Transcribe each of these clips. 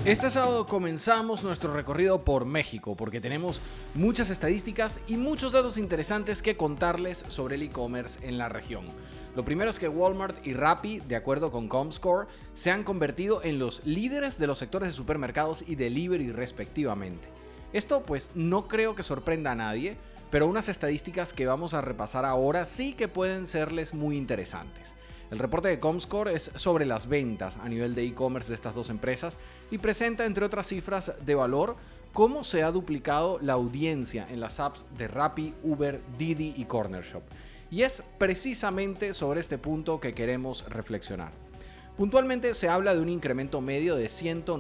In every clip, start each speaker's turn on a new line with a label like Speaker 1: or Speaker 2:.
Speaker 1: Este sábado comenzamos nuestro recorrido por México porque tenemos muchas estadísticas y muchos datos interesantes que contarles sobre el e-commerce en la región. Lo primero es que Walmart y Rappi, de acuerdo con Comscore, se han convertido en los líderes de los sectores de supermercados y delivery respectivamente. Esto pues no creo que sorprenda a nadie, pero unas estadísticas que vamos a repasar ahora sí que pueden serles muy interesantes. El reporte de Comscore es sobre las ventas a nivel de e-commerce de estas dos empresas y presenta, entre otras cifras de valor, cómo se ha duplicado la audiencia en las apps de Rappi, Uber, Didi y Cornershop. Y es precisamente sobre este punto que queremos reflexionar. Puntualmente se habla de un incremento medio de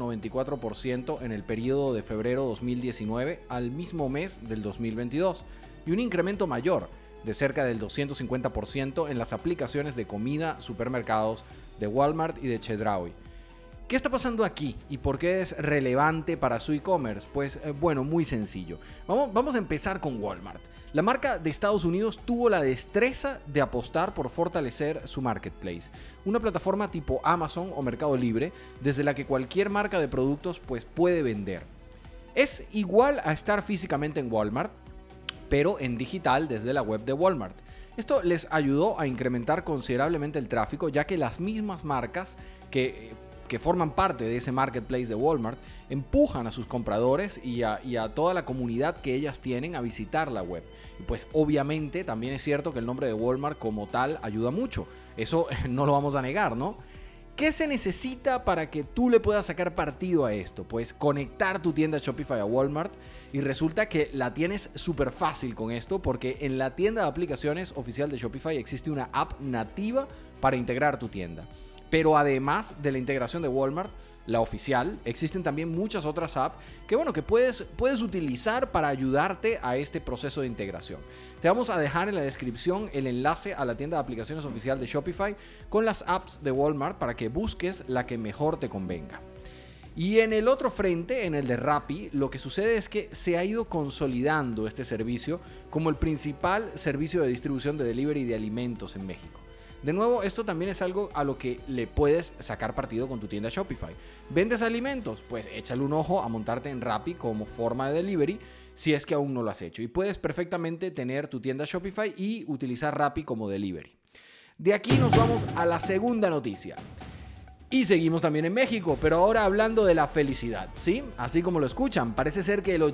Speaker 1: 194% en el periodo de febrero 2019 al mismo mes del 2022 y un incremento mayor de cerca del 250% en las aplicaciones de comida, supermercados de Walmart y de Chedraui. ¿Qué está pasando aquí y por qué es relevante para su e-commerce? Pues bueno, muy sencillo. Vamos a empezar con Walmart. La marca de Estados Unidos tuvo la destreza de apostar por fortalecer su marketplace, una plataforma tipo Amazon o Mercado Libre, desde la que cualquier marca de productos pues puede vender. Es igual a estar físicamente en Walmart, pero en digital desde la web de Walmart. Esto les ayudó a incrementar considerablemente el tráfico, ya que las mismas marcas que forman parte de ese marketplace de Walmart empujan a sus compradores y a toda la comunidad que ellas tienen a visitar la web. Y pues obviamente también es cierto que el nombre de Walmart como tal ayuda mucho. Eso no lo vamos a negar, ¿no? ¿Qué se necesita para que tú le puedas sacar partido a esto? Pues conectar tu tienda Shopify a Walmart, y resulta que la tienes súper fácil con esto porque en la tienda de aplicaciones oficial de Shopify existe una app nativa para integrar tu tienda. Pero además de la integración de Walmart, la oficial, existen también muchas otras apps que puedes utilizar para ayudarte a este proceso de integración. Te vamos a dejar en la descripción el enlace a la tienda de aplicaciones oficial de Shopify con las apps de Walmart para que busques la que mejor te convenga. Y en el otro frente, en el de Rappi, lo que sucede es que se ha ido consolidando este servicio como el principal servicio de distribución de delivery de alimentos en México. De nuevo, esto también es algo a lo que le puedes sacar partido con tu tienda Shopify. ¿Vendes alimentos? Pues échale un ojo a montarte en Rappi como forma de delivery si es que aún no lo has hecho. Y puedes perfectamente tener tu tienda Shopify y utilizar Rappi como delivery. De aquí nos vamos a la segunda noticia. Y seguimos también en México, pero ahora hablando de la felicidad, ¿sí? Así como lo escuchan, parece ser que el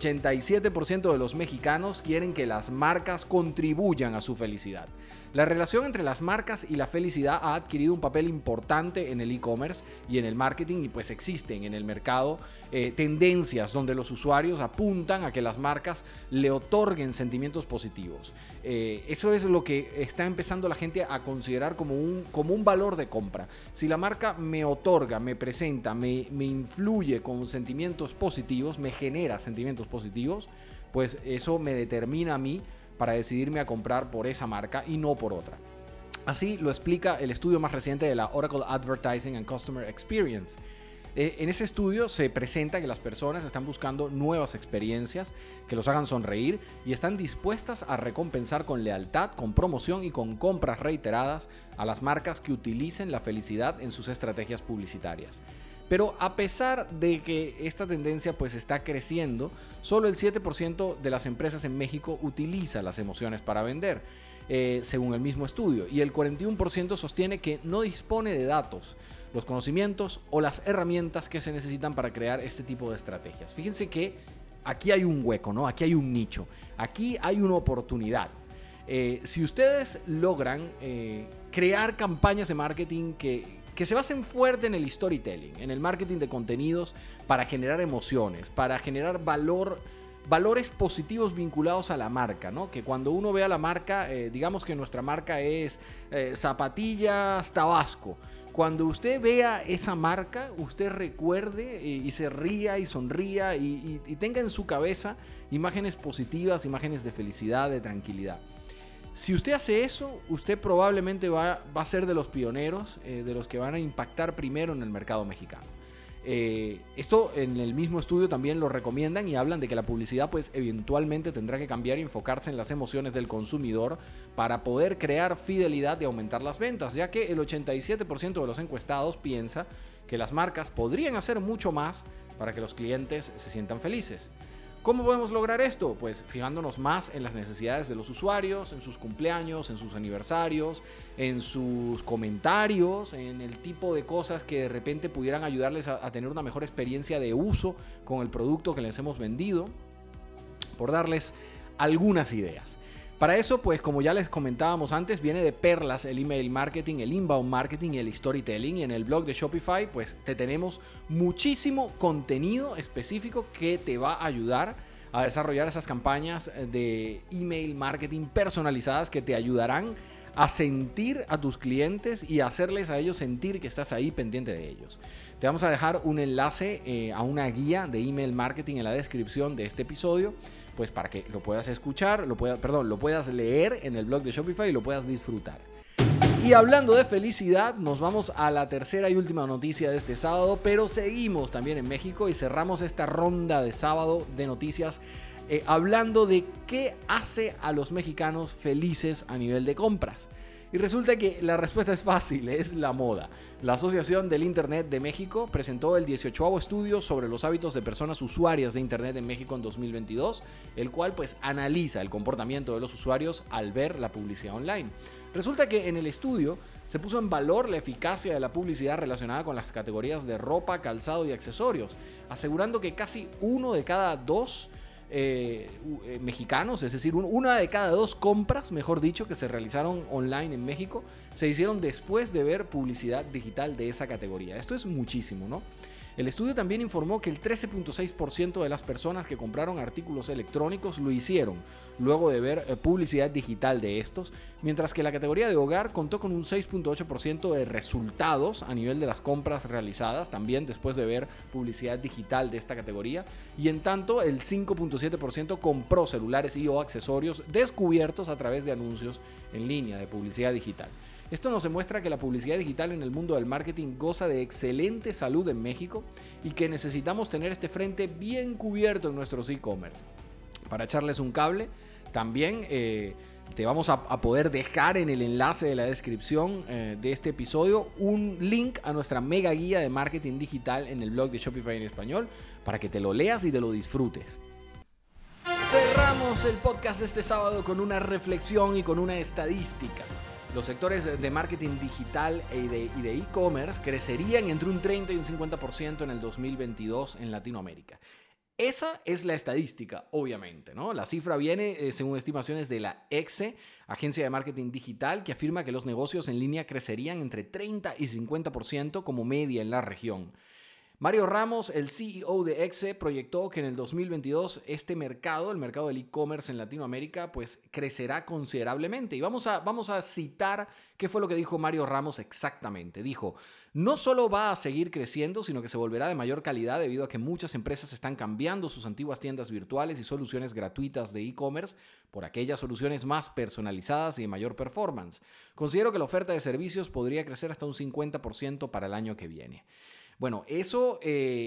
Speaker 1: 87% de los mexicanos quieren que las marcas contribuyan a su felicidad. La relación entre las marcas y la felicidad ha adquirido un papel importante en el e-commerce y en el marketing, y pues existen en el mercado tendencias donde los usuarios apuntan a que las marcas le otorguen sentimientos positivos. Eso es lo que está empezando la gente a considerar como un valor de compra. Si la marca me otorga, me presenta, me influye con sentimientos positivos, me genera sentimientos positivos, pues eso me determina a mí para decidirme a comprar por esa marca y no por otra. Así lo explica el estudio más reciente de la Oracle Advertising and Customer Experience. En ese estudio se presenta que las personas están buscando nuevas experiencias que los hagan sonreír y están dispuestas a recompensar con lealtad, con promoción y con compras reiteradas a las marcas que utilicen la felicidad en sus estrategias publicitarias. Pero a pesar de que esta tendencia pues está creciendo, solo el 7% de las empresas en México utiliza las emociones para vender, según el mismo estudio, y el 41% sostiene que no dispone de datos, los conocimientos o las herramientas que se necesitan para crear este tipo de estrategias. Fíjense que aquí hay un hueco, ¿no? Aquí hay un nicho, aquí hay una oportunidad. Si ustedes logran crear campañas de marketing que se basen fuerte en el storytelling, en el marketing de contenidos para generar emociones, para generar valores positivos vinculados a la marca, ¿no? Que cuando uno vea la marca, digamos que nuestra marca es Zapatillas Tabasco. Cuando usted vea esa marca, usted recuerde y se ría y sonría y tenga en su cabeza imágenes positivas, imágenes de felicidad, de tranquilidad. Si usted hace eso, usted probablemente va a ser de los pioneros, de los que van a impactar primero en el mercado mexicano. Esto en el mismo estudio también lo recomiendan y hablan de que la publicidad pues eventualmente tendrá que cambiar y enfocarse en las emociones del consumidor para poder crear fidelidad y aumentar las ventas, ya que el 87% de los encuestados piensa que las marcas podrían hacer mucho más para que los clientes se sientan felices. ¿Cómo podemos lograr esto? Pues fijándonos más en las necesidades de los usuarios, en sus cumpleaños, en sus aniversarios, en sus comentarios, en el tipo de cosas que de repente pudieran ayudarles a tener una mejor experiencia de uso con el producto que les hemos vendido, por darles algunas ideas. Para eso, pues como ya les comentábamos antes, viene de perlas el email marketing, el inbound marketing y el storytelling. Y en el blog de Shopify, pues te tenemos muchísimo contenido específico que te va a ayudar a desarrollar esas campañas de email marketing personalizadas que te ayudarán a sentir a tus clientes y a hacerles a ellos sentir que estás ahí pendiente de ellos. Te vamos a dejar un enlace a una guía de email marketing en la descripción de este episodio, pues para que lo puedas escuchar, lo puedas leer en el blog de Shopify y lo puedas disfrutar. Y hablando de felicidad, nos vamos a la tercera y última noticia de este sábado, pero seguimos también en México y cerramos esta ronda de sábado de noticias hablando de qué hace a los mexicanos felices a nivel de compras. Y resulta que la respuesta es fácil, es la moda. La Asociación del Internet de México presentó el 18º estudio sobre los hábitos de personas usuarias de Internet en México en 2022, el cual pues analiza el comportamiento de los usuarios al ver la publicidad online. Resulta que en el estudio se puso en valor la eficacia de la publicidad relacionada con las categorías de ropa, calzado y accesorios, asegurando que casi uno de cada dos mexicanos, es decir, una de cada dos compras, mejor dicho, que se realizaron online en México, se hicieron después de ver publicidad digital de esa categoría. Esto es muchísimo, ¿no? El estudio también informó que el 13.6% de las personas que compraron artículos electrónicos lo hicieron luego de ver publicidad digital de estos, mientras que la categoría de hogar contó con un 6.8% de resultados a nivel de las compras realizadas, también después de ver publicidad digital de esta categoría, y en tanto el 5.7% compró celulares y o accesorios descubiertos a través de anuncios en línea de publicidad digital. Esto nos demuestra que la publicidad digital en el mundo del marketing goza de excelente salud en México y que necesitamos tener este frente bien cubierto en nuestros e-commerce. Para echarles un cable, también te vamos a poder dejar en el enlace de la descripción de este episodio un link a nuestra mega guía de marketing digital en el blog de Shopify en español para que te lo leas y te lo disfrutes. Cerramos el podcast de este sábado con una reflexión y con una estadística. Los sectores de marketing digital y de e-commerce crecerían entre un 30 y un 50% en el 2022 en Latinoamérica. Esa es la estadística, obviamente, ¿no? La cifra viene según estimaciones de la EXE, agencia de marketing digital, que afirma que los negocios en línea crecerían entre 30 y 50% como media en la región. Mario Ramos, el CEO de EXE, proyectó que en el 2022 este mercado, el mercado del e-commerce en Latinoamérica, pues crecerá considerablemente. Y vamos a citar qué fue lo que dijo Mario Ramos exactamente. Dijo, no solo va a seguir creciendo, sino que se volverá de mayor calidad debido a que muchas empresas están cambiando sus antiguas tiendas virtuales y soluciones gratuitas de e-commerce por aquellas soluciones más personalizadas y de mayor performance. Considero que la oferta de servicios podría crecer hasta un 50% para el año que viene. Bueno, eso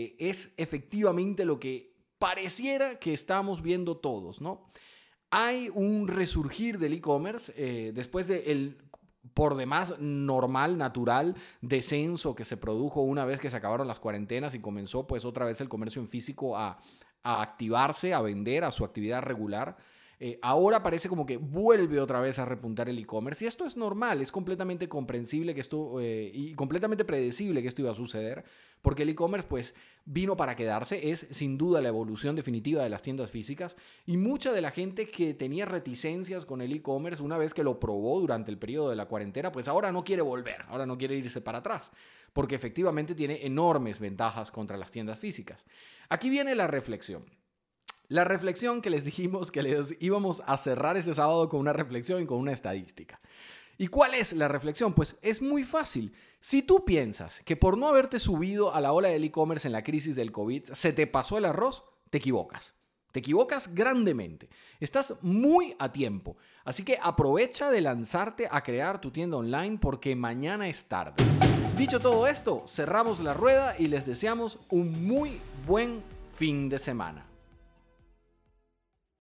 Speaker 1: es efectivamente lo que pareciera que estamos viendo todos, ¿no? Hay un resurgir del e-commerce después del por demás normal, natural descenso que se produjo una vez que se acabaron las cuarentenas y comenzó pues otra vez el comercio en físico a activarse, a vender, a su actividad regular. Ahora parece como que vuelve otra vez a repuntar el e-commerce y esto es normal, es completamente comprensible que esto y completamente predecible que esto iba a suceder porque el e-commerce pues vino para quedarse, es sin duda la evolución definitiva de las tiendas físicas y mucha de la gente que tenía reticencias con el e-commerce una vez que lo probó durante el periodo de la cuarentena pues ahora no quiere volver, ahora no quiere irse para atrás porque efectivamente tiene enormes ventajas contra las tiendas físicas. Aquí viene la reflexión. La reflexión que les dijimos que les íbamos a cerrar este sábado con una reflexión y con una estadística. ¿Y cuál es la reflexión? Pues es muy fácil. Si tú piensas que por no haberte subido a la ola del e-commerce en la crisis del COVID se te pasó el arroz, te equivocas. Te equivocas grandemente. Estás muy a tiempo. Así que aprovecha de lanzarte a crear tu tienda online porque mañana es tarde. Dicho todo esto, cerramos la rueda y les deseamos un muy buen fin de semana.